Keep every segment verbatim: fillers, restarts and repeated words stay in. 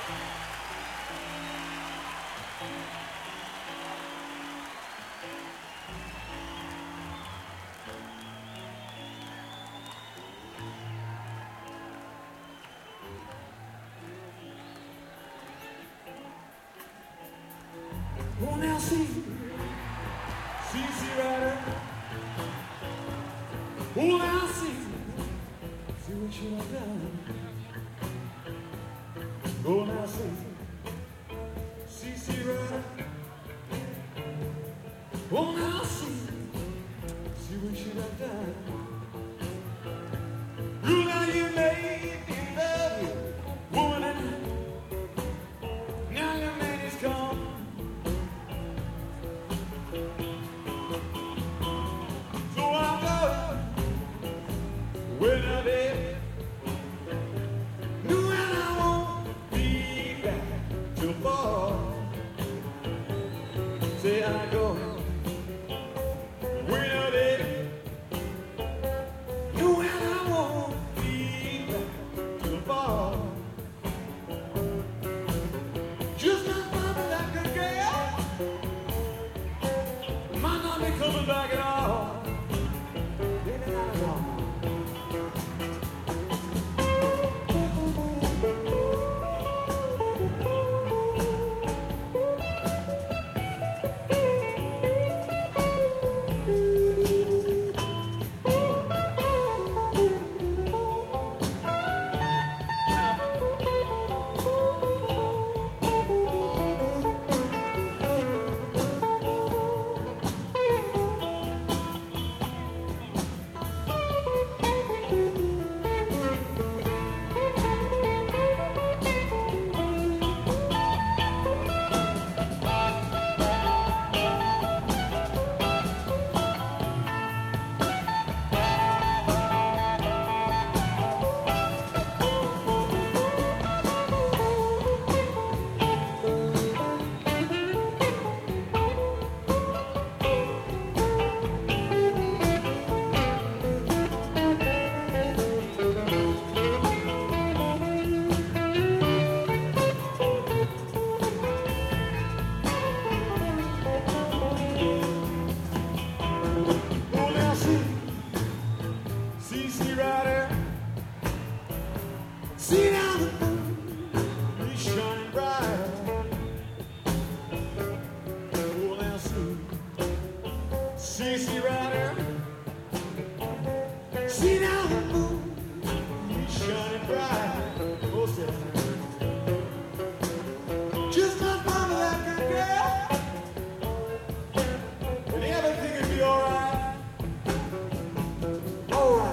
Oh, now see, see, see right. Oh, now see, see what you have done. Oh, now see, see, see right. Oh, now see, see what you have done. You know you made me love you, woman. Now your man is gone. When I did, knew and I won't be back till fall. Say I go. When I did, knew and I won't be back till fall. Just not probably like a girl, might not be coming back at all. See now the moon is shining bright. Oh, now see, see, see right there. See now the moon is shining bright. Oh, say, just not mama like a girl, and everything will be alright. Alright.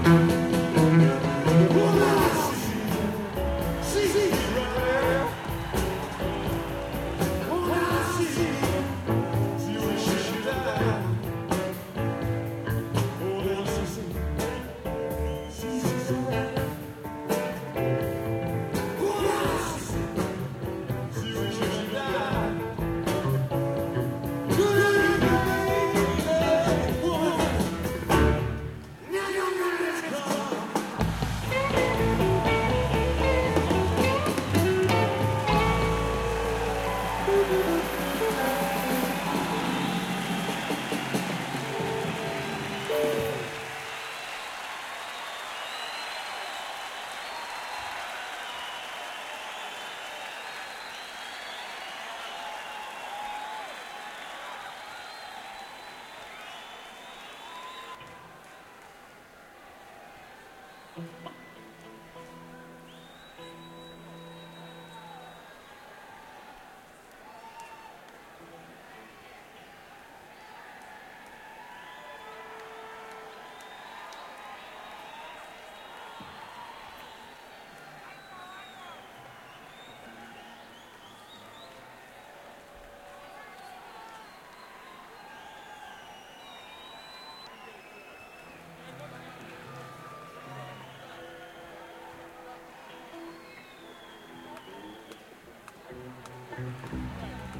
Thank